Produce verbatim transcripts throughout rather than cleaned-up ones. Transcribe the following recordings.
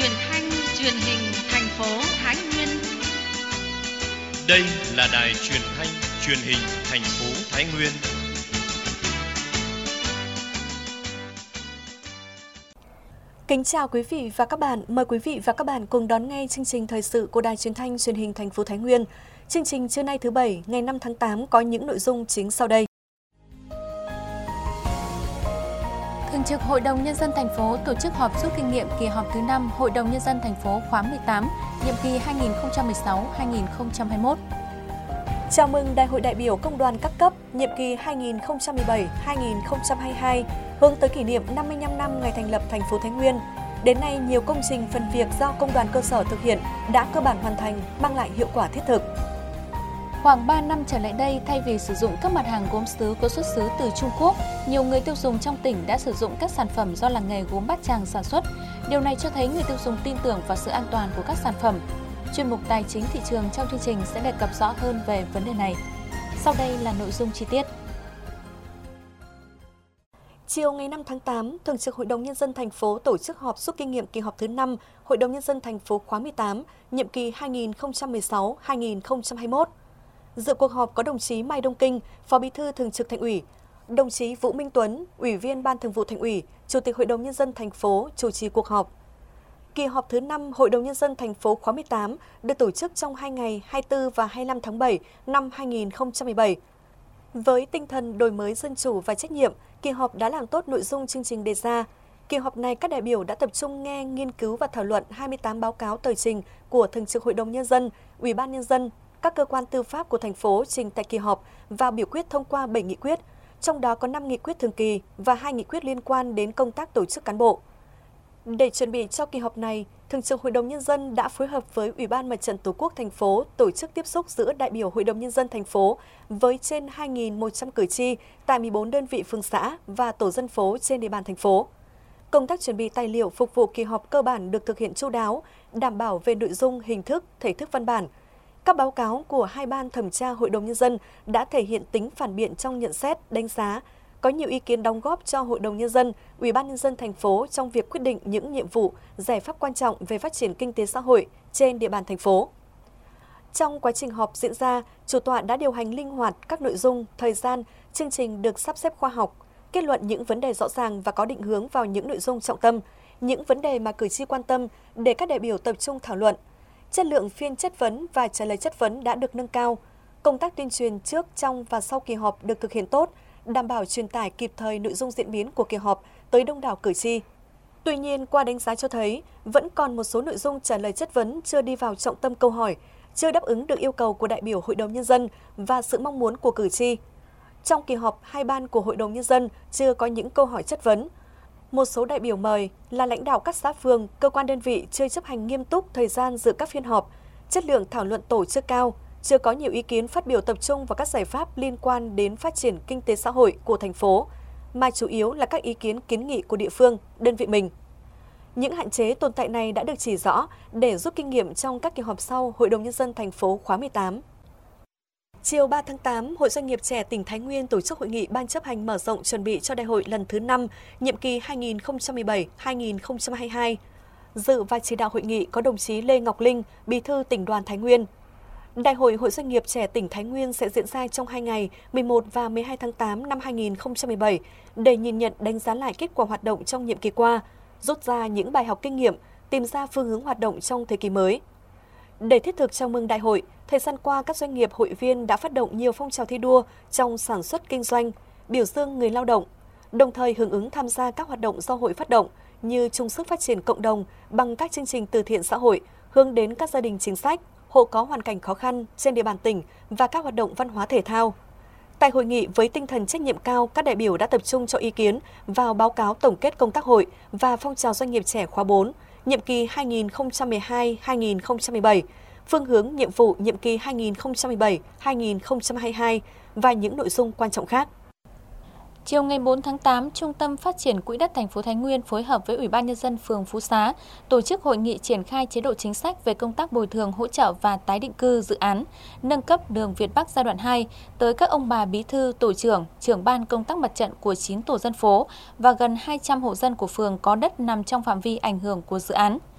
truyền thanh truyền hình thành phố Thái Nguyên. Đây là đài truyền thanh truyền hình thành phố Thái Nguyên. Kính chào quý vị và các bạn, mời quý vị và các bạn cùng đón nghe chương trình thời sự của đài truyền thanh truyền hình thành phố Thái Nguyên. Chương trình trưa nay thứ Bảy, ngày năm tháng tám có những nội dung chính sau đây. Thường trực Hội đồng Nhân dân thành phố tổ chức họp rút kinh nghiệm kỳ họp thứ năm Hội đồng Nhân dân thành phố khóa mười tám, nhiệm kỳ hai nghìn không trăm mười sáu đến hai nghìn không trăm hai mươi mốt. Chào mừng Đại hội đại biểu Công đoàn các cấp nhiệm kỳ hai nghìn không trăm mười bảy đến hai nghìn không trăm hai mươi hai hướng tới kỷ niệm năm mươi lăm năm ngày thành lập thành phố Thái Nguyên. Đến nay, nhiều công trình phần việc do công đoàn cơ sở thực hiện đã cơ bản hoàn thành, mang lại hiệu quả thiết thực. Khoảng ba năm trở lại đây, thay vì sử dụng các mặt hàng gốm sứ có xuất xứ từ Trung Quốc, nhiều người tiêu dùng trong tỉnh đã sử dụng các sản phẩm do làng nghề gốm Bát Tràng sản xuất. Điều này cho thấy người tiêu dùng tin tưởng vào sự an toàn của các sản phẩm. Chuyên mục Tài chính thị trường trong chương trình sẽ đề cập rõ hơn về vấn đề này. Sau đây là nội dung chi tiết. Chiều ngày năm tháng tám, Thường trực Hội đồng Nhân dân thành phố tổ chức họp rút kinh nghiệm kỳ họp thứ năm Hội đồng Nhân dân thành phố khóa mười tám, nhiệm kỳ hai nghìn không trăm mười sáu đến hai nghìn không trăm hai mươi mốt. Dự cuộc họp có đồng chí Mai Đông Kinh, Phó Bí thư Thường trực Thành ủy, đồng chí Vũ Minh Tuấn, Ủy viên Ban Thường vụ Thành ủy, Chủ tịch Hội đồng Nhân dân thành phố chủ trì cuộc họp. Kỳ họp thứ năm Hội đồng Nhân dân thành phố khóa mười tám được tổ chức trong hai ngày hai mươi tư và hai mươi lăm tháng bảy năm hai nghìn không trăm mười bảy. Với tinh thần đổi mới dân chủ và trách nhiệm, kỳ họp đã làm tốt nội dung chương trình đề ra. Kỳ họp này, các đại biểu đã tập trung nghe, nghiên cứu và thảo luận hai mươi tám báo cáo tờ trình của Thường trực Hội đồng Nhân dân, Ủy ban Nhân dân, các cơ quan tư pháp của thành phố trình tại kỳ họp và biểu quyết thông qua bảy nghị quyết, trong đó có năm nghị quyết thường kỳ và hai nghị quyết liên quan đến công tác tổ chức cán bộ. Để chuẩn bị cho kỳ họp này, Thường trực Hội đồng Nhân dân đã phối hợp với Ủy ban Mặt trận Tổ quốc thành phố tổ chức tiếp xúc giữa đại biểu Hội đồng Nhân dân thành phố với trên hai nghìn một trăm cử tri tại mười bốn đơn vị phường xã và tổ dân phố trên địa bàn thành phố. Công tác chuẩn bị tài liệu phục vụ kỳ họp cơ bản được thực hiện chu đáo, đảm bảo về nội dung, hình thức, thể thức văn bản. Các báo cáo của hai ban thẩm tra Hội đồng Nhân dân đã thể hiện tính phản biện trong nhận xét, đánh giá, có nhiều ý kiến đóng góp cho Hội đồng Nhân dân, Ủy ban Nhân dân thành phố trong việc quyết định những nhiệm vụ, giải pháp quan trọng về phát triển kinh tế xã hội trên địa bàn thành phố. Trong quá trình họp diễn ra, chủ tọa đã điều hành linh hoạt các nội dung, thời gian, chương trình được sắp xếp khoa học, kết luận những vấn đề rõ ràng và có định hướng vào những nội dung trọng tâm, những vấn đề mà cử tri quan tâm để các đại biểu tập trung thảo luận. Chất lượng phiên chất vấn và trả lời chất vấn đã được nâng cao. Công tác tuyên truyền trước, trong và sau kỳ họp được thực hiện tốt, đảm bảo truyền tải kịp thời nội dung diễn biến của kỳ họp tới đông đảo cử tri. Tuy nhiên, qua đánh giá cho thấy, vẫn còn một số nội dung trả lời chất vấn chưa đi vào trọng tâm câu hỏi, chưa đáp ứng được yêu cầu của đại biểu Hội đồng Nhân dân và sự mong muốn của cử tri. Trong kỳ họp, hai ban của Hội đồng Nhân dân chưa có những câu hỏi chất vấn. Một số đại biểu mời là lãnh đạo các xã phường, cơ quan đơn vị chưa chấp hành nghiêm túc thời gian dự các phiên họp, chất lượng thảo luận tổ chưa cao, chưa có nhiều ý kiến phát biểu tập trung vào các giải pháp liên quan đến phát triển kinh tế xã hội của thành phố, mà chủ yếu là các ý kiến kiến nghị của địa phương, đơn vị mình. Những hạn chế tồn tại này đã được chỉ rõ để rút kinh nghiệm trong các kỳ họp sau Hội đồng Nhân dân thành phố khóa mười tám. Chiều ba tháng tám, Hội Doanh nghiệp trẻ tỉnh Thái Nguyên tổ chức hội nghị ban chấp hành mở rộng chuẩn bị cho đại hội lần thứ năm, nhiệm kỳ hai nghìn không trăm mười bảy đến hai nghìn không trăm hai mươi hai. Dự và chỉ đạo hội nghị có đồng chí Lê Ngọc Linh, Bí thư Tỉnh đoàn Thái Nguyên. Đại hội Hội Doanh nghiệp trẻ tỉnh Thái Nguyên sẽ diễn ra trong hai ngày mười một và mười hai tháng tám năm hai nghìn không trăm mười bảy để nhìn nhận, đánh giá lại kết quả hoạt động trong nhiệm kỳ qua, rút ra những bài học kinh nghiệm, tìm ra phương hướng hoạt động trong thời kỳ mới. Để thiết thực chào mừng đại hội, thời gian qua các doanh nghiệp hội viên đã phát động nhiều phong trào thi đua trong sản xuất kinh doanh, biểu dương người lao động, đồng thời hưởng ứng tham gia các hoạt động do hội phát động như chung sức phát triển cộng đồng bằng các chương trình từ thiện xã hội hướng đến các gia đình chính sách, hộ có hoàn cảnh khó khăn trên địa bàn tỉnh và các hoạt động văn hóa thể thao. Tại hội nghị, với tinh thần trách nhiệm cao, các đại biểu đã tập trung cho ý kiến vào báo cáo tổng kết công tác hội và phong trào doanh nghiệp trẻ khóa bốn, nhiệm kỳ hai nghìn không trăm mười hai đến hai nghìn không trăm mười bảy, phương hướng nhiệm vụ nhiệm kỳ hai nghìn không trăm mười bảy đến hai nghìn không trăm hai mươi hai và những nội dung quan trọng khác. Chiều ngày bốn tháng tám, Trung tâm Phát triển Quỹ đất thành phố Thái Nguyên phối hợp với Ủy ban Nhân dân phường Phú Xá tổ chức hội nghị triển khai chế độ chính sách về công tác bồi thường hỗ trợ và tái định cư dự án nâng cấp đường Việt Bắc giai đoạn hai tới các ông bà bí thư, tổ trưởng, trưởng ban công tác mặt trận của chín tổ dân phố và gần hai trăm hộ dân của phường có đất nằm trong phạm vi ảnh hưởng của dự án.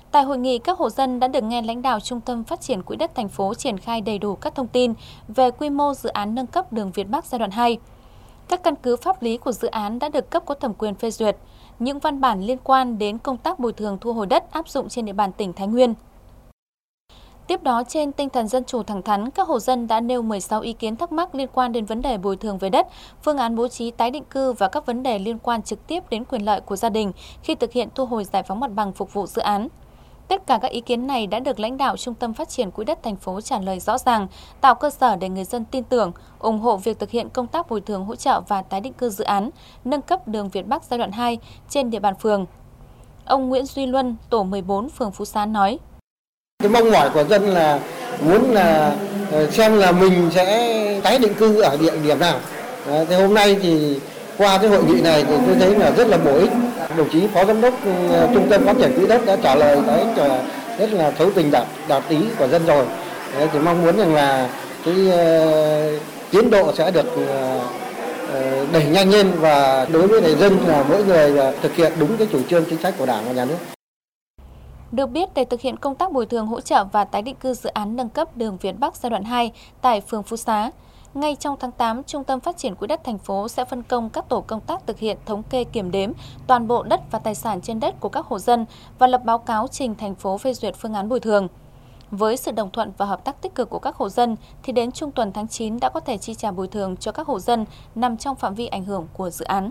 Tại hội nghị, các hộ dân đã được nghe lãnh đạo Trung tâm Phát triển Quỹ đất thành phố triển khai đầy đủ các thông tin về quy mô dự án nâng cấp đường Việt Bắc giai đoạn hai. Các căn cứ pháp lý của dự án đã được cấp có thẩm quyền phê duyệt, những văn bản liên quan đến công tác bồi thường thu hồi đất áp dụng trên địa bàn tỉnh Thái Nguyên. Tiếp đó, trên tinh thần dân chủ thẳng thắn, các hộ dân đã nêu mười sáu ý kiến thắc mắc liên quan đến vấn đề bồi thường về đất, phương án bố trí tái định cư và các vấn đề liên quan trực tiếp đến quyền lợi của gia đình khi thực hiện thu hồi giải phóng mặt bằng phục vụ dự án. Tất cả các ý kiến này đã được lãnh đạo Trung tâm Phát triển Quỹ đất thành phố trả lời rõ ràng, tạo cơ sở để người dân tin tưởng, ủng hộ việc thực hiện công tác bồi thường hỗ trợ và tái định cư dự án, nâng cấp đường Việt Bắc giai đoạn hai trên địa bàn phường. Ông Nguyễn Duy Luân, tổ mười bốn, phường Phú Xá nói: Cái mong mỏi của dân là muốn là xem là mình sẽ tái định cư ở địa điểm nào. Thế hôm nay thì qua cái hội nghị này thì tôi thấy là rất là bổ ích. Đồng chí Phó Giám đốc Trung tâm Phát triển Quỹ đất đã trả lời đấy rất là thấu tình đạt đạt ý của dân rồi. Đấy, thì mong muốn rằng là cái uh, tiến độ sẽ được uh, đẩy nhanh lên và đối với người dân là mỗi người uh, thực hiện đúng cái chủ trương chính sách của Đảng và Nhà nước. Được biết, để thực hiện công tác bồi thường hỗ trợ và tái định cư dự án nâng cấp đường Việt Bắc giai đoạn hai tại phường Phú Xá, ngay trong tháng tám, Trung tâm Phát triển Quỹ đất thành phố sẽ phân công các tổ công tác thực hiện thống kê kiểm đếm toàn bộ đất và tài sản trên đất của các hộ dân và lập báo cáo trình thành phố phê duyệt phương án bồi thường. Với sự đồng thuận và hợp tác tích cực của các hộ dân, thì đến trung tuần tháng chín đã có thể chi trả bồi thường cho các hộ dân nằm trong phạm vi ảnh hưởng của dự án.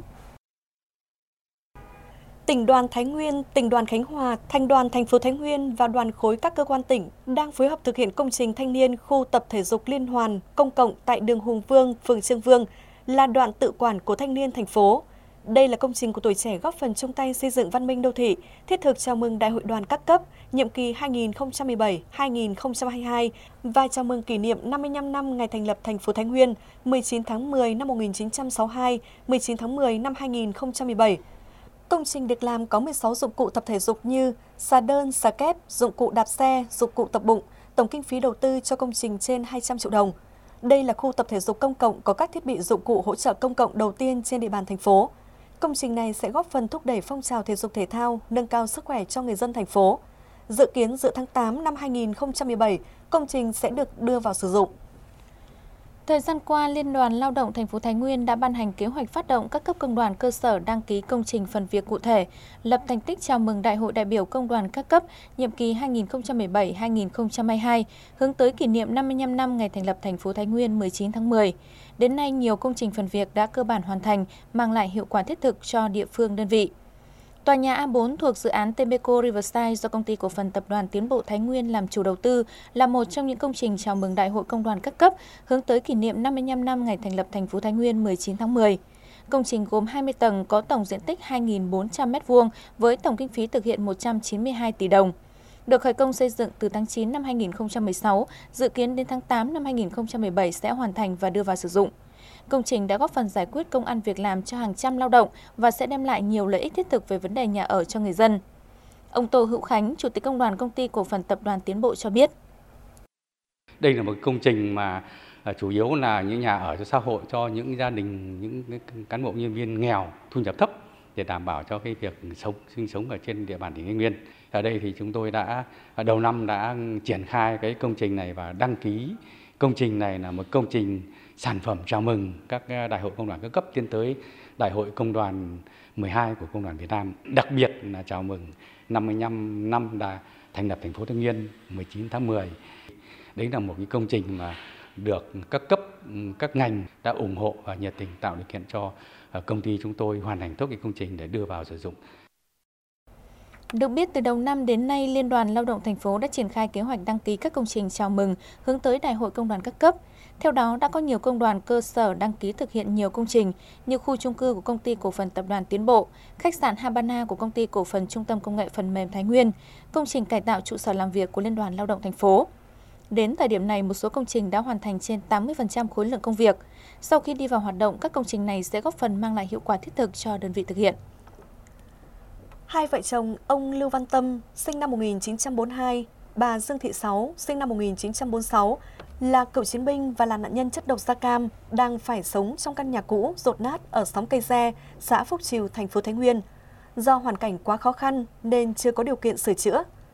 Tỉnh đoàn Thái Nguyên, tỉnh đoàn Khánh Hòa, thành đoàn thành phố Thái Nguyên và đoàn khối các cơ quan tỉnh đang phối hợp thực hiện công trình thanh niên khu tập thể dục liên hoàn công cộng tại đường Hùng Vương, phường Trương Vương là đoạn tự quản của thanh niên thành phố. Đây là công trình của tuổi trẻ góp phần chung tay xây dựng văn minh đô thị, thiết thực chào mừng Đại hội đoàn các cấp nhiệm kỳ hai nghìn không trăm mười bảy đến hai nghìn không trăm hai mươi hai và chào mừng kỷ niệm năm mươi lăm năm ngày thành lập thành phố Thái Nguyên mười chín tháng mười năm một nghìn chín trăm sáu mươi hai, mười chín tháng mười năm hai nghìn không trăm mười bảy. Công trình được làm có mười sáu dụng cụ tập thể dục như xà đơn, xà kép, dụng cụ đạp xe, dụng cụ tập bụng, tổng kinh phí đầu tư cho công trình trên hai trăm triệu đồng. Đây là khu tập thể dục công cộng có các thiết bị dụng cụ hỗ trợ công cộng đầu tiên trên địa bàn thành phố. Công trình này sẽ góp phần thúc đẩy phong trào thể dục thể thao, nâng cao sức khỏe cho người dân thành phố. Dự kiến giữa tháng tám năm hai nghìn không trăm mười bảy, công trình sẽ được đưa vào sử dụng. Thời gian qua, Liên đoàn Lao động thành phố Thái Nguyên đã ban hành kế hoạch phát động các cấp công đoàn cơ sở đăng ký công trình phần việc cụ thể, lập thành tích chào mừng Đại hội đại biểu công đoàn các cấp nhiệm kỳ hai nghìn không trăm mười bảy đến hai nghìn không trăm hai mươi hai, hướng tới kỷ niệm năm mươi lăm năm ngày thành lập thành phố Thái Nguyên mười chín tháng mười. Đến nay, nhiều công trình phần việc đã cơ bản hoàn thành, mang lại hiệu quả thiết thực cho địa phương đơn vị. Tòa nhà A bốn thuộc dự án Tembeco Riverside do Công ty Cổ phần Tập đoàn Tiến bộ Thái Nguyên làm chủ đầu tư là một trong những công trình chào mừng Đại hội Công đoàn các cấp hướng tới kỷ niệm năm mươi lăm năm ngày thành lập thành phố Thái Nguyên mười chín tháng mười. Công trình gồm hai mươi tầng có tổng diện tích hai nghìn bốn trăm mét vuông với tổng kinh phí thực hiện một trăm chín mươi hai tỷ đồng. Được khởi công xây dựng từ tháng chín năm hai nghìn không trăm mười sáu, dự kiến đến tháng tám năm hai nghìn không trăm mười bảy sẽ hoàn thành và đưa vào sử dụng. Công trình đã góp phần giải quyết công ăn việc làm cho hàng trăm lao động và sẽ đem lại nhiều lợi ích thiết thực về vấn đề nhà ở cho người dân. Ông Tô Hữu Khánh, Chủ tịch Công đoàn Công ty Cổ phần Tập đoàn Tiến bộ cho biết. Đây là một công trình mà chủ yếu là những nhà ở cho xã hội, cho những gia đình, những cán bộ nhân viên nghèo, thu nhập thấp để đảm bảo cho cái việc sống sinh sống ở trên địa bàn tỉnh Thái Nguyên. Ở đây thì chúng tôi đã đầu năm đã triển khai cái công trình này và đăng ký công trình này là một công trình sản phẩm chào mừng các đại hội công đoàn các cấp tiến tới Đại hội Công đoàn mười hai của Công đoàn Việt Nam. Đặc biệt là chào mừng năm mươi lăm năm đã thành lập thành phố Thái Nguyên mười chín tháng mười. Đấy là một cái công trình mà được các cấp, các ngành đã ủng hộ và nhiệt tình tạo điều kiện cho công ty chúng tôi hoàn thành tốt cái công trình để đưa vào sử dụng. Được biết, từ đầu năm đến nay, Liên đoàn Lao động thành phố đã triển khai kế hoạch đăng ký các công trình chào mừng hướng tới Đại hội Công đoàn các cấp. Theo đó, đã có nhiều công đoàn cơ sở đăng ký thực hiện nhiều công trình như khu chung cư của Công ty Cổ phần Tập đoàn Tiến bộ, khách sạn Habana của Công ty Cổ phần Trung tâm Công nghệ Phần mềm Thái Nguyên, công trình cải tạo trụ sở làm việc của Liên đoàn Lao động thành phố. Đến thời điểm này, một số công trình đã hoàn thành trên tám mươi phần trăm khối lượng công việc. Sau khi đi vào hoạt động, các công trình này sẽ góp phần mang lại hiệu quả thiết thực cho đơn vị thực hiện. Hai vợ chồng ông Lưu Văn Tâm, sinh năm một nghìn chín trăm bốn mươi hai, bà Dương Thị Sáu, sinh năm một nghìn chín trăm bốn mươi sáu, là cựu chiến binh và là nạn nhân chất độc da cam, đang phải sống trong căn nhà cũ dột nát ở xóm Cây Xe, xã Phúc Trìu, thành phố Thái Nguyên. Do hoàn cảnh quá khó khăn nên chưa có điều kiện sửa chữa.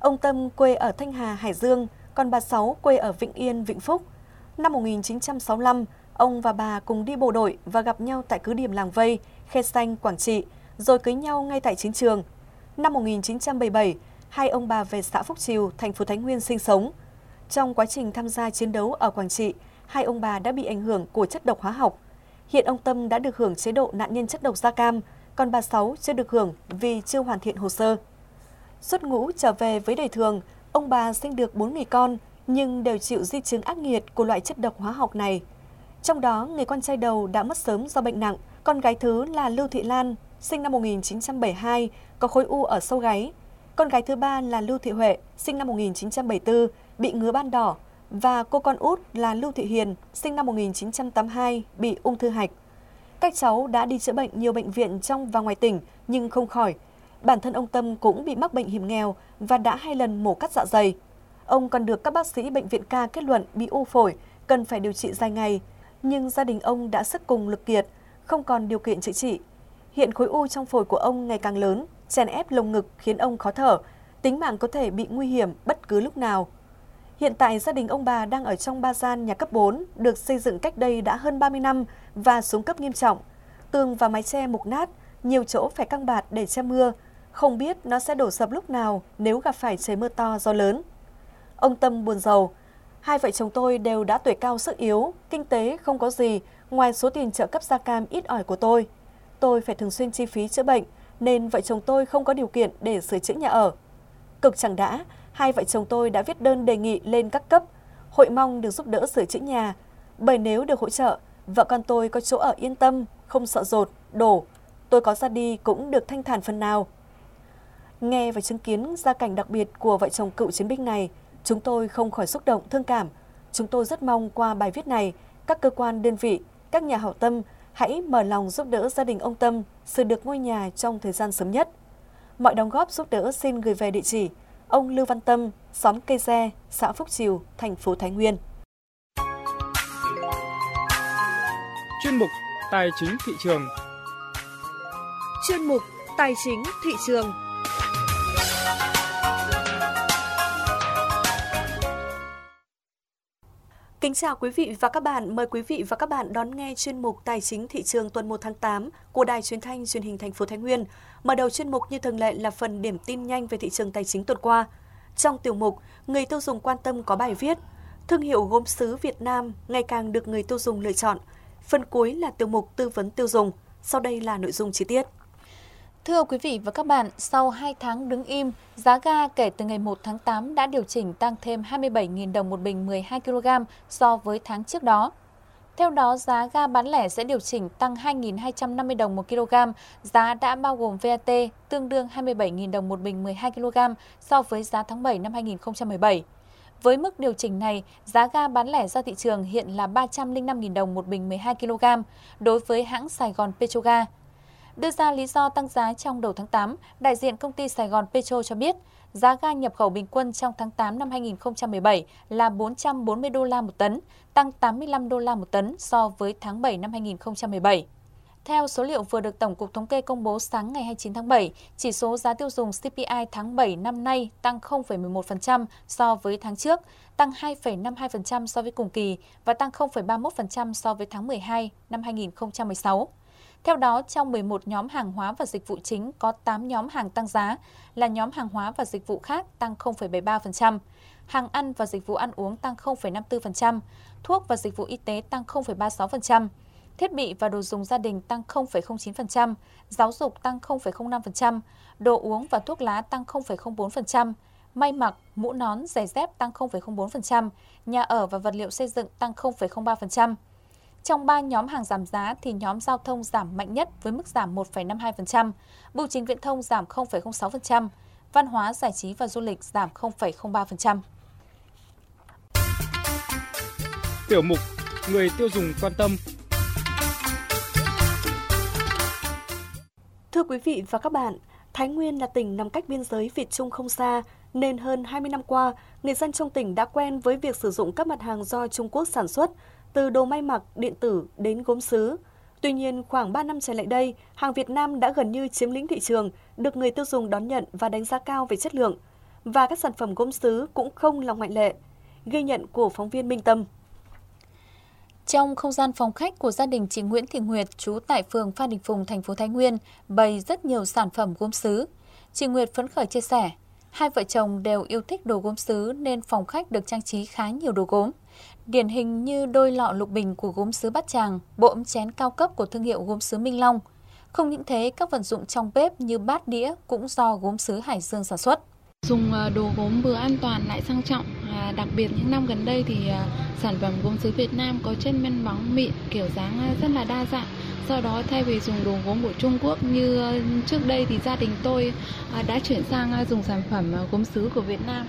Ông Tâm quê ở Thanh Hà, Hải Dương, còn bà Sáu quê ở Vĩnh Yên, Vĩnh Phúc. Năm một nghìn chín trăm sáu mươi lăm, ông và bà cùng đi bộ đội và gặp nhau tại cứ điểm Làng Vây, Khe Sanh, Quảng Trị, rồi cưới nhau ngay tại chiến trường. Năm một nghìn chín trăm bảy mươi bảy, hai ông bà về xã Phúc Trìu, thành phố Thái Nguyên sinh sống. Trong quá trình tham gia chiến đấu ở Quảng Trị, hai ông bà đã bị ảnh hưởng của chất độc hóa học. Hiện ông Tâm đã được hưởng chế độ nạn nhân chất độc da cam, còn bà Sáu chưa được hưởng vì chưa hoàn thiện hồ sơ. Xuất ngũ trở về với đời thường, ông bà sinh được bốn người con, nhưng đều chịu di chứng ác nghiệt của loại chất độc hóa học này. Trong đó, người con trai đầu đã mất sớm do bệnh nặng, con gái thứ là Lưu Thị Lan, sinh năm một nghìn chín trăm bảy mươi hai, có khối u ở sau gáy. Con gái thứ ba là Lưu Thị Huệ, sinh năm một nghìn chín trăm bảy mươi tư, bị ngứa ban đỏ. Và cô con út là Lưu Thị Hiền, sinh năm một nghìn chín trăm tám mươi hai, bị ung thư hạch. Các cháu đã đi chữa bệnh nhiều bệnh viện trong và ngoài tỉnh nhưng không khỏi. Bản thân ông Tâm cũng bị mắc bệnh hiểm nghèo và đã hai lần mổ cắt dạ dày. Ông còn được các bác sĩ bệnh viện ca kết luận bị u phổi, cần phải điều trị dài ngày. Nhưng gia đình ông đã sức cùng lực kiệt, không còn điều kiện chữa trị. Hiện khối u trong phổi của ông ngày càng lớn, chèn ép lồng ngực khiến ông khó thở, tính mạng có thể bị nguy hiểm bất cứ lúc nào. Hiện tại gia đình ông bà đang ở trong ba gian nhà cấp bốn, được xây dựng cách đây đã hơn ba mươi năm và xuống cấp nghiêm trọng. Tường và mái che mục nát, nhiều chỗ phải căng bạt để che mưa, không biết nó sẽ đổ sập lúc nào nếu gặp phải trời mưa to gió lớn. Ông Tâm buồn rầu, hai vợ chồng tôi đều đã tuổi cao sức yếu, kinh tế không có gì ngoài số tiền trợ cấp da cam ít ỏi của tôi. Tôi phải thường xuyên chi phí chữa bệnh nên vợ chồng tôi không có điều kiện để sửa chữa nhà ở. Cực chẳng đã, hai vợ chồng tôi đã viết đơn đề nghị lên các cấp, hội mong được giúp đỡ sửa chữa nhà, bởi nếu được hỗ trợ, vợ con tôi có chỗ ở yên tâm, không sợ dột, đổ, tôi có ra đi cũng được thanh thản phần nào. Nghe và chứng kiến gia cảnh đặc biệt của vợ chồng cựu chiến binh này, chúng tôi không khỏi xúc động, thương cảm. Chúng tôi rất mong qua bài viết này, các cơ quan đơn vị, các nhà hảo tâm hãy mở lòng giúp đỡ gia đình ông Tâm sửa được ngôi nhà trong thời gian sớm nhất. Mọi đóng góp giúp đỡ xin gửi về địa chỉ ông Lưu Văn Tâm, xóm Cây Re, xã Phúc Trìu, thành phố Thái Nguyên. Chuyên mục Tài chính thị trường. Chuyên mục Tài chính thị trường. Kính chào quý vị và các bạn, mời quý vị và các bạn đón nghe chuyên mục Tài chính thị trường tuần một tháng tám của Đài Truyền thanh Truyền hình thành phố Thái Nguyên. Mở đầu chuyên mục như thường lệ là phần điểm tin nhanh về thị trường tài chính tuần qua. Trong tiểu mục, người tiêu dùng quan tâm có bài viết thương hiệu gốm sứ Việt Nam ngày càng được người tiêu dùng lựa chọn. Phần cuối là tiểu mục tư vấn tiêu dùng. Sau đây là nội dung chi tiết. Thưa quý vị và các bạn, sau hai tháng đứng im, giá ga kể từ ngày một tháng tám đã điều chỉnh tăng thêm hai mươi bảy nghìn đồng một bình mười hai ki lô gam so với tháng trước đó. Theo đó, giá ga bán lẻ sẽ điều chỉnh tăng hai nghìn hai trăm năm mươi đồng một kg, giá đã bao gồm vê a tê tương đương hai mươi bảy nghìn đồng một bình mười hai ki lô gam so với giá tháng bảy năm hai nghìn không trăm mười bảy. Với mức điều chỉnh này, giá ga bán lẻ ra thị trường hiện là ba trăm lẻ năm nghìn đồng một bình mười hai ki lô gam đối với hãng Sài Gòn Petroga. Đưa ra lý do tăng giá trong đầu tháng tám, đại diện công ty Sài Gòn Petro cho biết, giá ga nhập khẩu bình quân trong tháng tám năm hai nghìn không trăm mười bảy là bốn trăm bốn mươi đô la một tấn, tăng tám mươi lăm đô la một tấn so với tháng bảy năm hai nghìn không trăm mười bảy. Theo số liệu vừa được Tổng cục Thống kê công bố sáng ngày hai mươi chín tháng bảy, chỉ số giá tiêu dùng xê pê i tháng bảy năm nay tăng không phẩy mười một phần trăm so với tháng trước, tăng hai phẩy năm mươi hai phần trăm so với cùng kỳ và tăng không phẩy ba mươi mốt phần trăm so với tháng mười hai năm hai nghìn không trăm mười sáu. Theo đó, trong mười một nhóm hàng hóa và dịch vụ chính có tám nhóm hàng tăng giá, là nhóm hàng hóa và dịch vụ khác tăng không phẩy bảy mươi ba phần trăm, hàng ăn và dịch vụ ăn uống tăng không phẩy năm mươi tư phần trăm, thuốc và dịch vụ y tế tăng không phẩy ba mươi sáu phần trăm, thiết bị và đồ dùng gia đình tăng không phẩy không chín phần trăm, giáo dục tăng không phẩy không năm phần trăm, đồ uống và thuốc lá tăng không phẩy không bốn phần trăm, may mặc, mũ nón, giày dép tăng không phẩy không bốn phần trăm, nhà ở và vật liệu xây dựng tăng không phẩy không ba phần trăm. Trong ba nhóm hàng giảm giá thì nhóm giao thông giảm mạnh nhất với mức giảm một phẩy năm mươi hai phần trăm, bưu chính viễn thông giảm không phẩy không sáu phần trăm, văn hóa, giải trí và du lịch giảm không phẩy không ba phần trăm. Tiểu mục người tiêu dùng quan tâm. Thưa quý vị và các bạn, Thái Nguyên là tỉnh nằm cách biên giới Việt Trung không xa, nên hơn hai mươi năm qua, người dân trong tỉnh đã quen với việc sử dụng các mặt hàng do Trung Quốc sản xuất, từ đồ may mặc, điện tử đến gốm sứ. Tuy nhiên, khoảng ba năm trở lại đây, hàng Việt Nam đã gần như chiếm lĩnh thị trường, được người tiêu dùng đón nhận và đánh giá cao về chất lượng. và các sản phẩm gốm sứ cũng không là ngoại lệ. Ghi nhận của phóng viên Minh Tâm. Trong không gian phòng khách của gia đình chị Nguyễn Thị Nguyệt, trú tại phường Phan Đình Phùng, thành phố Thái Nguyên, bày rất nhiều sản phẩm gốm sứ. Chị Nguyệt phấn khởi chia sẻ, hai vợ chồng đều yêu thích đồ gốm sứ nên phòng khách được trang trí khá nhiều đồ gốm. Điển hình như đôi lọ lục bình của gốm sứ Bát Tràng, bộ ấm chén cao cấp của thương hiệu gốm sứ Minh Long. Không những thế, các vật dụng trong bếp như bát đĩa cũng do gốm sứ Hải Dương sản xuất. Dùng đồ gốm vừa an toàn lại sang trọng, à, đặc biệt những năm gần đây thì à, sản phẩm gốm sứ Việt Nam có chất men bóng mịn, kiểu dáng rất là đa dạng. Do đó thay vì dùng đồ gốm của Trung Quốc như trước đây thì gia đình tôi à, đã chuyển sang dùng sản phẩm gốm sứ của Việt Nam.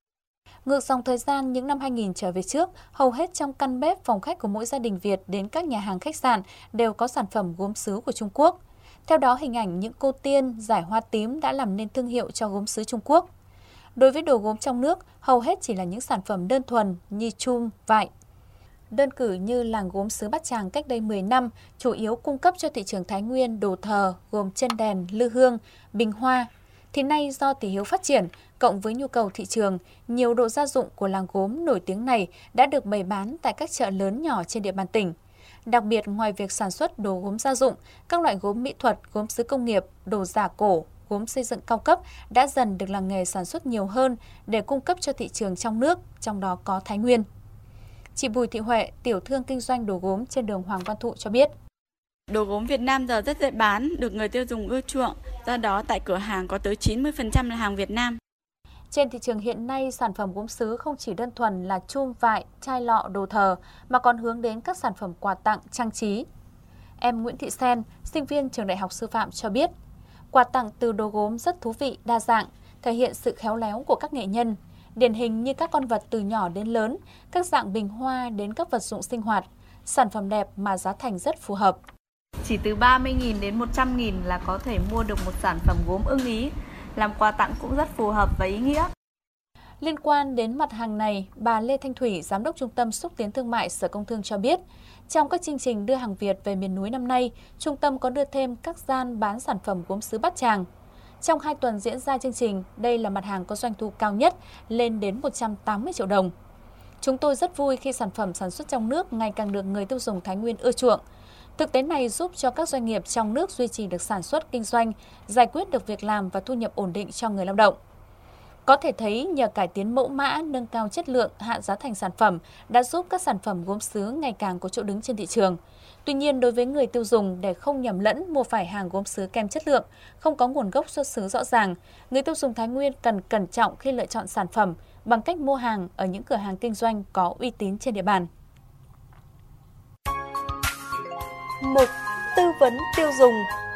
Ngược dòng thời gian những năm hai nghìn trở về trước, hầu hết trong căn bếp phòng khách của mỗi gia đình Việt đến các nhà hàng khách sạn đều có sản phẩm gốm sứ của Trung Quốc. Theo đó, hình ảnh những cô tiên, giải hoa tím đã làm nên thương hiệu cho gốm sứ Trung Quốc. Đối với đồ gốm trong nước, hầu hết chỉ là những sản phẩm đơn thuần như chum, vải. Đơn cử như làng gốm sứ Bát Tràng cách đây mười năm, chủ yếu cung cấp cho thị trường Thái Nguyên đồ thờ gồm chân đèn, lư hương, bình hoa. Thì nay do tỷ hiếu phát triển, cộng với nhu cầu thị trường, nhiều đồ gia dụng của làng gốm nổi tiếng này đã được bày bán tại các chợ lớn nhỏ trên địa bàn tỉnh. Đặc biệt, ngoài việc sản xuất đồ gốm gia dụng, các loại gốm mỹ thuật, gốm sứ công nghiệp, đồ giả cổ, gốm xây dựng cao cấp đã dần được làng nghề sản xuất nhiều hơn để cung cấp cho thị trường trong nước, trong đó có Thái Nguyên. Chị Bùi Thị Huệ, tiểu thương kinh doanh đồ gốm trên đường Hoàng Văn Thụ cho biết. Đồ gốm Việt Nam giờ rất dễ bán, được người tiêu dùng ưa chuộng, do đó tại cửa hàng có tới chín mươi phần trăm là hàng Việt Nam. Trên thị trường hiện nay, sản phẩm gốm sứ không chỉ đơn thuần là chum vải, chai lọ, đồ thờ, mà còn hướng đến các sản phẩm quà tặng, trang trí. Em Nguyễn Thị Sen, sinh viên trường Đại học Sư phạm cho biết, quà tặng từ đồ gốm rất thú vị, đa dạng, thể hiện sự khéo léo của các nghệ nhân. Điển hình như các con vật từ nhỏ đến lớn, các dạng bình hoa đến các vật dụng sinh hoạt. Sản phẩm đẹp mà giá thành rất phù hợp. Chỉ từ ba mươi nghìn đến một trăm nghìn là có thể mua được một sản phẩm gốm ưng ý. Làm quà tặng cũng rất phù hợp và ý nghĩa. Liên quan đến mặt hàng này, bà Lê Thanh Thủy, Giám đốc Trung tâm Xúc tiến Thương mại Sở Công Thương cho biết, trong các chương trình đưa hàng Việt về miền núi năm nay, trung tâm có đưa thêm các gian bán sản phẩm gốm sứ Bát Tràng. Trong hai tuần diễn ra chương trình, đây là mặt hàng có doanh thu cao nhất, lên đến một trăm tám mươi triệu đồng. Chúng tôi rất vui khi sản phẩm sản xuất trong nước ngày càng được người tiêu dùng Thái Nguyên ưa chuộng. Thực tế này giúp cho các doanh nghiệp trong nước duy trì được sản xuất kinh doanh, giải quyết được việc làm và thu nhập ổn định cho người lao động. Có thể thấy nhờ cải tiến mẫu mã, nâng cao chất lượng, hạ giá thành sản phẩm đã giúp các sản phẩm gốm sứ ngày càng có chỗ đứng trên thị trường. Tuy nhiên, đối với người tiêu dùng, để không nhầm lẫn mua phải hàng gốm sứ kém chất lượng, không có nguồn gốc xuất xứ rõ ràng, người tiêu dùng Thái Nguyên cần cẩn trọng khi lựa chọn sản phẩm bằng cách mua hàng ở những cửa hàng kinh doanh có uy tín trên địa bàn. Mục tư vấn tiêu dùng.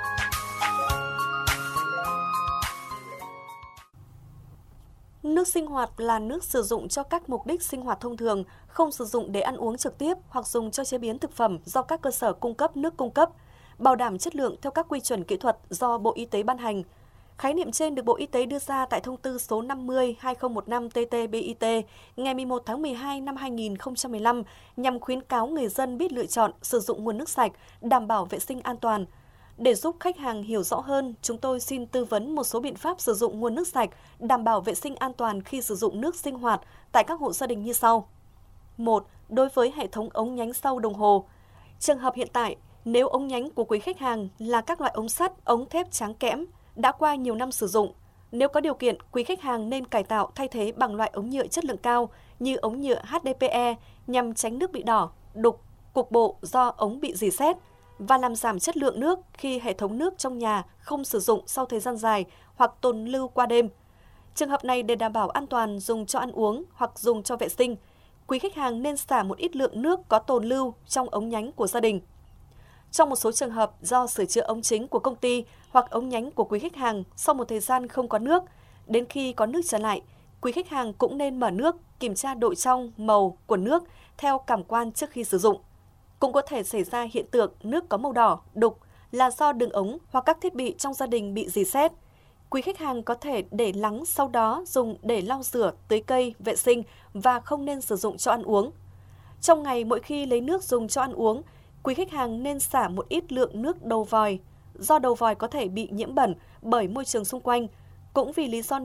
Nước sinh hoạt là nước sử dụng cho các mục đích sinh hoạt thông thường, không sử dụng để ăn uống trực tiếp hoặc dùng cho chế biến thực phẩm do các cơ sở cung cấp nước cung cấp, bảo đảm chất lượng theo các quy chuẩn kỹ thuật do Bộ Y tế ban hành. Khái niệm trên được Bộ Y tế đưa ra tại thông tư số năm mươi trên hai nghìn không trăm mười lăm T T B I T ngày mười một tháng mười hai năm hai nghìn không trăm mười lăm nhằm khuyến cáo người dân biết lựa chọn sử dụng nguồn nước sạch, đảm bảo vệ sinh an toàn. Để giúp khách hàng hiểu rõ hơn, chúng tôi xin tư vấn một số biện pháp sử dụng nguồn nước sạch, đảm bảo vệ sinh an toàn khi sử dụng nước sinh hoạt tại các hộ gia đình như sau. một. Đối với hệ thống ống nhánh sau đồng hồ. Trường hợp hiện tại, nếu ống nhánh của quý khách hàng là các loại ống sắt, ống thép tráng kẽm, đã qua nhiều năm sử dụng, nếu có điều kiện, quý khách hàng nên cải tạo thay thế bằng loại ống nhựa chất lượng cao như ống nhựa H D P E nhằm tránh nước bị đỏ, đục, cục bộ do ống bị rỉ sét và làm giảm chất lượng nước khi hệ thống nước trong nhà không sử dụng sau thời gian dài hoặc tồn lưu qua đêm. Trường hợp này để đảm bảo an toàn dùng cho ăn uống hoặc dùng cho vệ sinh, quý khách hàng nên xả một ít lượng nước có tồn lưu trong ống nhánh của gia đình. Trong một số trường hợp do sửa chữa ống chính của công ty hoặc ống nhánh của quý khách hàng sau một thời gian không có nước, đến khi có nước trở lại, quý khách hàng cũng nên mở nước, kiểm tra độ trong, màu của nước theo cảm quan trước khi sử dụng. Cũng có thể xảy ra hiện tượng nước có màu đỏ, đục là do đường ống hoặc các thiết bị trong gia đình bị rỉ sét. Quý khách hàng có thể để lắng sau đó dùng để lau rửa, tưới cây, vệ sinh và không nên sử dụng cho ăn uống. Trong ngày mỗi khi lấy nước dùng cho ăn uống, quý khách hàng nên xả một ít lượng nước đầu vòi, do đầu vòi có thể bị nhiễm bẩn bởi môi trường xung quanh. Cũng vì lý do này, các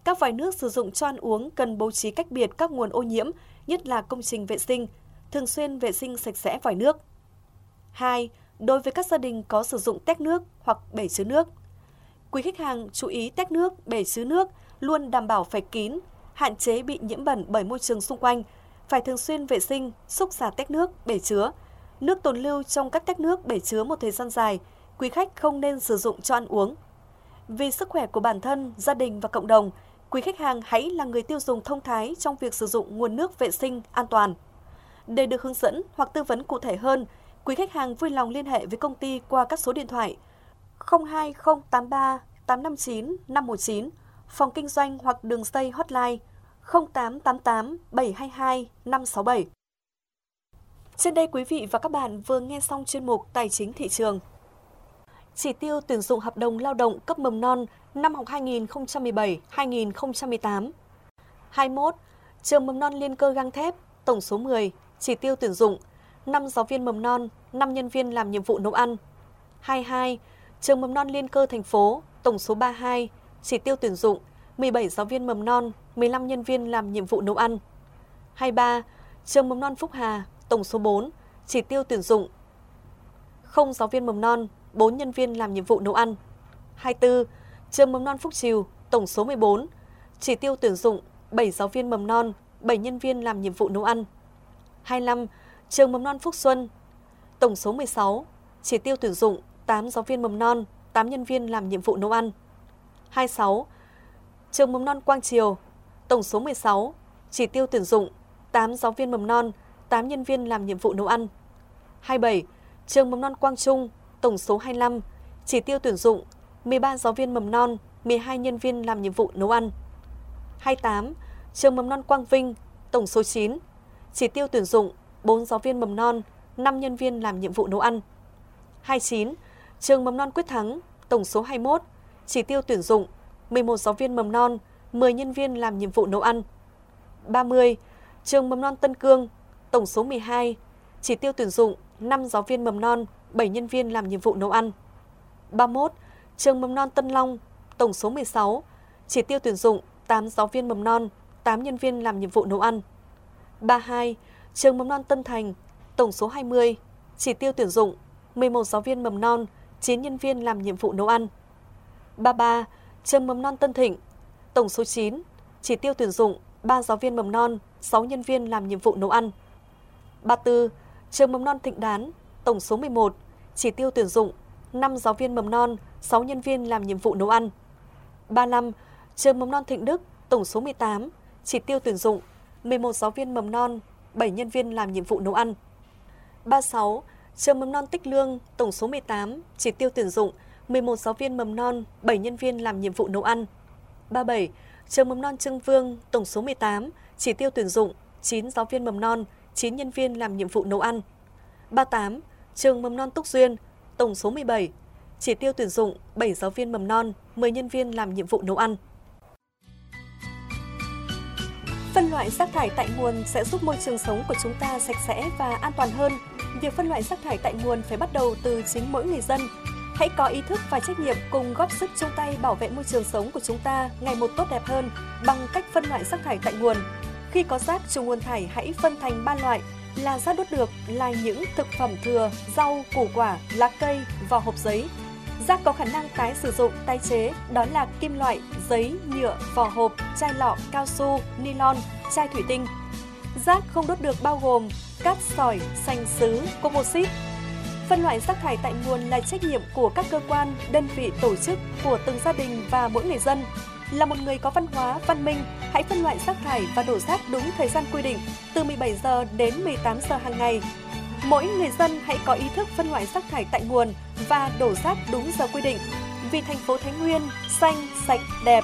Các vòi nước sử dụng cho ăn uống cần bố trí cách biệt các nguồn ô nhiễm, nhất là công trình vệ sinh, thường xuyên vệ sinh sạch sẽ vòi nước. hai. Đối với các gia đình có sử dụng tét nước hoặc bể chứa nước, quý khách hàng chú ý tét nước, bể chứa nước luôn đảm bảo phải kín, hạn chế bị nhiễm bẩn bởi môi trường xung quanh, phải thường xuyên vệ sinh, xúc xả tét nước, bể chứa. Nước tồn lưu trong các tét nước, bể chứa một thời gian dài, quý khách không nên sử dụng cho ăn uống. Vì sức khỏe của bản thân, gia đình và cộng đồng, quý khách hàng hãy là người tiêu dùng thông thái trong việc sử dụng nguồn nước vệ sinh an toàn. Để được hướng dẫn hoặc tư vấn cụ thể hơn, quý khách hàng vui lòng liên hệ với công ty qua các số điện thoại không hai không tám ba tám năm chín năm một chín, phòng kinh doanh hoặc đường dây hotline không tám tám tám bảy hai hai năm sáu bảy. Trên đây quý vị và các bạn vừa nghe xong chuyên mục Tài chính thị trường. Chỉ tiêu tuyển dụng hợp đồng lao động cấp mầm non năm học hai nghìn không trăm mười bảy hai nghìn không trăm mười tám. hai mươi mốt. Trường mầm non Liên Cơ Gang Thép, tổng số mười, chỉ tiêu tuyển dụng năm giáo viên mầm non, năm nhân viên làm nhiệm vụ nấu ăn. hai mươi hai. Trường mầm non Liên Cơ thành phố, tổng số ba mươi hai, chỉ tiêu tuyển dụng mười bảy giáo viên mầm non, mười lăm nhân viên làm nhiệm vụ nấu ăn. hai mươi ba. Trường mầm non Phúc Hà, tổng số bốn, chỉ tiêu tuyển dụng không giáo viên mầm non, bốn nhân viên làm nhiệm vụ nấu ăn. hai mươi tư. Trường mầm non Phúc Trìu, tổng số mười bốn, chỉ tiêu tuyển dụng bảy giáo viên mầm non, bảy nhân viên làm nhiệm vụ nấu ăn. hai mươi lăm. Trường mầm non Phúc Xuân, tổng số mười sáu, chỉ tiêu tuyển dụng tám giáo viên mầm non, tám nhân viên làm nhiệm vụ nấu ăn. hai mươi sáu. Trường mầm non Quang Triều, tổng số mười sáu, chỉ tiêu tuyển dụng tám giáo viên mầm non, tám nhân viên làm nhiệm vụ nấu ăn. hai mươi bảy. Trường mầm non Quang Trung, tổng số hai mươi lăm, chỉ tiêu tuyển dụng mười ba giáo viên mầm non, mười hai nhân viên làm nhiệm vụ nấu ăn. hai mươi tám. Trường mầm non Quang Vinh, tổng số chín, chỉ tiêu tuyển dụng bốn giáo viên mầm non, năm nhân viên làm nhiệm vụ nấu ăn. hai mươi chín. Trường mầm non Quyết Thắng, tổng số hai mươi mốt, chỉ tiêu tuyển dụng mười một giáo viên mầm non, mười nhân viên làm nhiệm vụ nấu ăn. ba mươi. Trường mầm non Tân Cương, tổng số mười hai, chỉ tiêu tuyển dụng năm giáo viên mầm non, bảy nhân viên làm nhiệm vụ nấu ăn. ba mươi mốt. Trường mầm non Tân Long, tổng số mười sáu, chỉ tiêu tuyển dụng tám giáo viên mầm non, tám nhân viên làm nhiệm vụ nấu ăn. ba mươi hai. Trường mầm non Tân Thành, tổng số hai mươi, chỉ tiêu tuyển dụng mười một giáo viên mầm non, chín nhân viên làm nhiệm vụ nấu ăn. ba mươi ba. Trường mầm non Tân Thịnh, tổng số chín, chỉ tiêu tuyển dụng ba giáo viên mầm non, sáu nhân viên làm nhiệm vụ nấu ăn. ba mươi tư. Trường mầm non Thịnh Đán, tổng số mười một, chỉ tiêu tuyển dụng năm giáo viên mầm non, sáu nhân viên làm nhiệm vụ nấu ăn. ba mươi lăm. Trường mầm non Thịnh Đức, tổng số mười tám, chỉ tiêu tuyển dụng mười một giáo viên mầm non, bảy nhân viên làm nhiệm vụ nấu ăn. ba mươi sáu. Trường mầm non Tích Lương, tổng số mười tám, chỉ tiêu tuyển dụng mười một giáo viên mầm non, bảy nhân viên làm nhiệm vụ nấu ăn. ba mươi bảy. Trường mầm non Trưng Vương, tổng số mười tám, chỉ tiêu tuyển dụng chín giáo viên mầm non, chín nhân viên làm nhiệm vụ nấu ăn. ba mươi tám. Trường mầm non Túc Duyên, tổng số mười bảy, chỉ tiêu tuyển dụng bảy giáo viên mầm non, mười nhân viên làm nhiệm vụ nấu ăn. Phân loại rác thải tại nguồn sẽ giúp môi trường sống của chúng ta sạch sẽ và an toàn hơn. Việc phân loại rác thải tại nguồn phải bắt đầu từ chính mỗi người dân. Hãy có ý thức và trách nhiệm cùng góp sức chung tay bảo vệ môi trường sống của chúng ta ngày một tốt đẹp hơn bằng cách phân loại rác thải tại nguồn. Khi có rác, chủ nguồn thải hãy phân thành ba loại là rác đốt được, là những thực phẩm thừa, rau, củ quả, lá cây, vỏ hộp giấy. Rác có khả năng tái sử dụng, tái chế, đó là kim loại, giấy, nhựa, vỏ hộp, chai lọ, cao su, nylon, chai thủy tinh. Rác không đốt được bao gồm cát sỏi, sành sứ, composite. Phân loại rác thải tại nguồn là trách nhiệm của các cơ quan, đơn vị, tổ chức, của từng gia đình và mỗi người dân. Là một người có văn hóa, văn minh, hãy phân loại rác thải và đổ rác đúng thời gian quy định, từ mười bảy giờ đến mười tám giờ hàng ngày. Mỗi người dân hãy có ý thức phân loại rác thải tại nguồn và đổ rác đúng giờ quy định. Vì thành phố Thái Nguyên xanh, sạch, đẹp.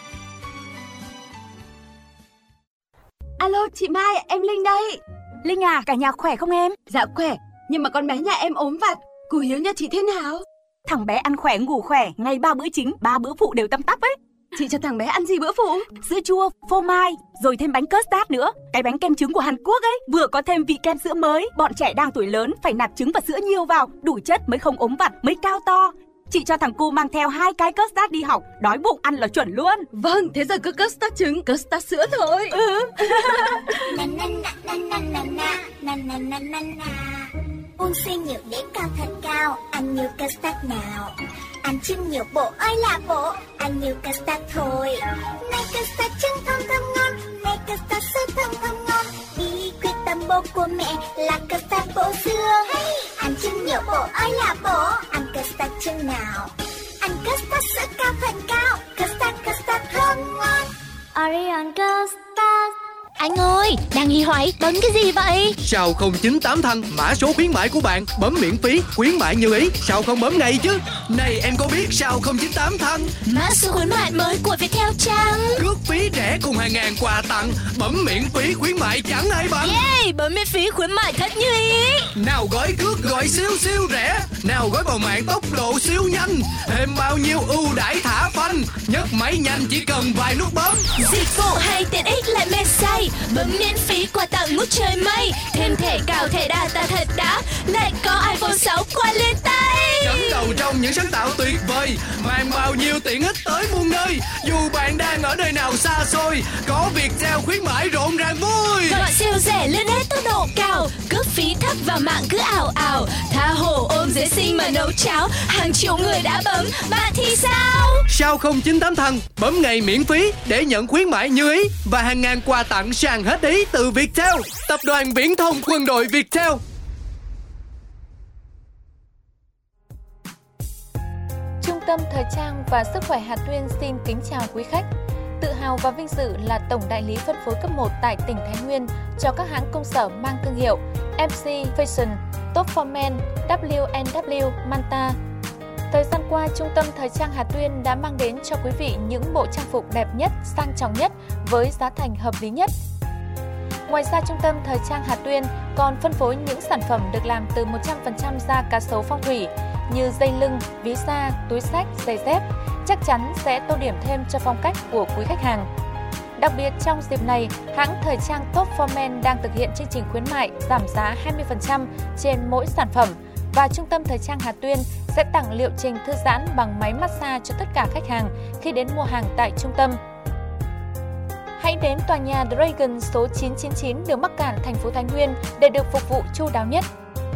Alo, chị Mai, em Linh đây. Linh à, cả nhà khỏe không em? Dạ khỏe, nhưng mà con bé nhà em ốm vặt. Cô Hiếu nhà chị thế nào? Thằng bé ăn khỏe, ngủ khỏe, ngày ba bữa chính, ba bữa phụ đều tăm tắp ấy. Chị cho thằng bé ăn gì bữa phụ? Sữa chua, phô mai, rồi thêm bánh custard nữa. Cái bánh kem trứng của Hàn Quốc ấy, vừa có thêm vị kem sữa mới. Bọn trẻ đang tuổi lớn phải nạp trứng và sữa nhiều vào, đủ chất mới không ốm vặt, mới cao to. Chị cho thằng cu mang theo hai cái custard đi học, đói bụng ăn là chuẩn luôn. Vâng, thế giờ cứ custard trứng, custard sữa thôi. Ừ. Uống xay nhiều để cao thật cao, ăn nhiều custard nào. Ăn chim nhiều bộ ơi là bộ, ăn nhiều custard thôi. Này custard trứng thơm thơm ngon, này custard sữa thơm thơm ngon. Bí quyết tâm bố của mẹ là custard bổ dương. Hey, ăn chim nhiều bộ ơi là bộ, ăn custard trứng nào. Ăn custard sữa cao phần cao, custard custard thơm ngon. Orion custard. Anh ơi, đang hí hoáy, bấm cái gì vậy? Sao không chín tám thăng, mã số khuyến mãi của bạn, bấm miễn phí, khuyến mãi như ý, sao không bấm ngay chứ? Này em có biết sao không chín tám thăng? Mã số khuyến mãi mới của Viettel chăng? Cước phí rẻ cùng hàng ngàn quà tặng, bấm miễn phí khuyến mãi chẳng ai bằng. Yeah, bấm miễn phí khuyến mãi thật như ý. Nào gói cước gọi siêu siêu rẻ, nào gói vào mạng tốc độ siêu nhanh, thêm bao nhiêu ưu đãi thả phanh, nhấc máy nhanh chỉ cần vài nút bấm. Dịch vụ hay tiện ích lại mê say, bấm miễn phí quà tặng ngút trời mây, thêm thẻ cào thẻ data thật đã, lại có iPhone sáu qua lên tay. Dẫn đầu trong những sáng tạo tuyệt vời, mang bao nhiêu tiện ích tới muôn nơi. Dù bạn đang ở nơi nào xa xôi, có Viettel khuyến mãi rộn ràng vui. Gọi siêu rẻ lên hết tốc độ cao, cước phí thấp và mạng cứ ảo ảo, tha hồ ôm dễ sinh mà nấu cháo, hàng triệu người đã bấm, bạn thì sao? Sao không chín tám thăng, bấm ngày miễn phí để nhận khuyến mãi như ý và hàng ngàn quà tặng sàn hết ý từ Viettel, tập đoàn viễn thông quân đội Viettel. Trung tâm Thời trang và Sức khỏe Hà Tuyên xin kính chào quý khách. Tự hào và vinh dự là tổng đại lý phân phối cấp một tại tỉnh Thái Nguyên cho các hãng công sở mang thương hiệu em xê Fashion, Top for Men, W and W, Manta. Thời gian qua, Trung tâm Thời trang Hà Tuyên đã mang đến cho quý vị những bộ trang phục đẹp nhất, sang trọng nhất với giá thành hợp lý nhất. Ngoài ra, Trung tâm Thời trang Hà Tuyên còn phân phối những sản phẩm được làm từ một trăm phần trăm da cá sấu phong thủy như dây lưng, ví da, túi xách, giày dép, chắc chắn sẽ tô điểm thêm cho phong cách của quý khách hàng. Đặc biệt trong dịp này, hãng thời trang Top for Men đang thực hiện chương trình khuyến mại giảm giá hai mươi phần trăm trên mỗi sản phẩm và Trung tâm Thời trang Hà Tuyên sẽ tặng liệu trình thư giãn bằng máy massage cho tất cả khách hàng khi đến mua hàng tại trung tâm. Hãy đến tòa nhà Dragon số chín chín chín đường Bắc Cạn, thành phố Thái Nguyên để được phục vụ chu đáo nhất.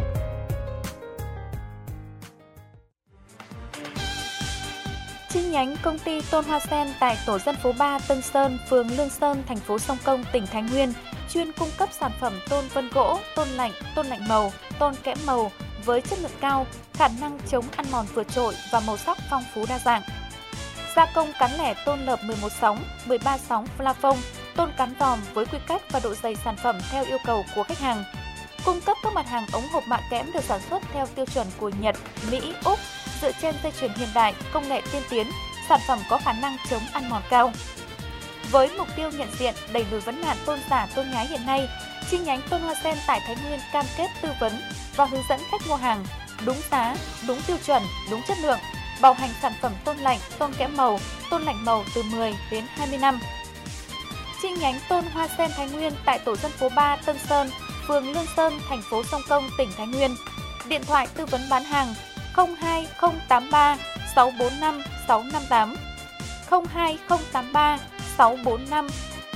Chi nhánh công ty Tôn Hoa Sen tại tổ dân phố ba Tân Sơn, phường Lương Sơn, thành phố Sông Công, tỉnh Thái Nguyên chuyên cung cấp sản phẩm tôn vân gỗ, tôn lạnh, tôn lạnh màu, tôn kẽm màu với chất lượng cao, khả năng chống ăn mòn vượt trội và màu sắc phong phú đa dạng. Gia công cán lẻ tôn lợp mười một sóng, mười ba sóng plafond, tôn cán vòm với quy cách và độ dày sản phẩm theo yêu cầu của khách hàng. Cung cấp các mặt hàng ống hộp mạ kẽm được sản xuất theo tiêu chuẩn của Nhật, Mỹ, Úc, dựa trên dây chuyền hiện đại, công nghệ tiên tiến, sản phẩm có khả năng chống ăn mòn cao. Với mục tiêu nhận diện, đẩy lùi vấn nạn tôn giả tôn nhái hiện nay, chi nhánh Tôn Hoa Sen tại Thái Nguyên cam kết tư vấn và hướng dẫn khách mua hàng đúng giá, đúng tiêu chuẩn, đúng chất lượng, bảo hành sản phẩm tôn lạnh, tôn kẽm màu, tôn lạnh màu từ mười đến hai mươi năm. Chi nhánh Tôn Hoa Sen Thái Nguyên tại tổ dân phố ba Tân Sơn, phường Lương Sơn, thành phố Sông Công, tỉnh Thái Nguyên. Điện thoại tư vấn bán hàng không hai không tám ba sáu bốn năm sáu năm tám, không hai không tám ba sáu bốn năm.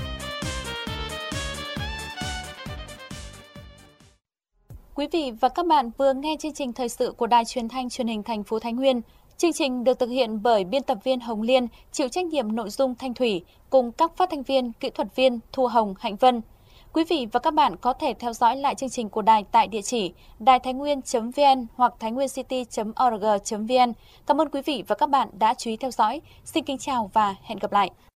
Quý vị và các bạn vừa nghe chương trình thời sự của Đài Truyền thanh Truyền hình thành phố Thái Nguyên. Chương trình được thực hiện bởi biên tập viên Hồng Liên, chịu trách nhiệm nội dung Thanh Thủy, cùng các phát thanh viên, kỹ thuật viên Thu Hồng, Hạnh Vân. Quý vị và các bạn có thể theo dõi lại chương trình của đài tại địa chỉ đài thái nguyên chấm vn hoặc thainguiencity chấm org chấm vn. Cảm ơn quý vị và các bạn đã chú ý theo dõi. Xin kính chào và hẹn gặp lại.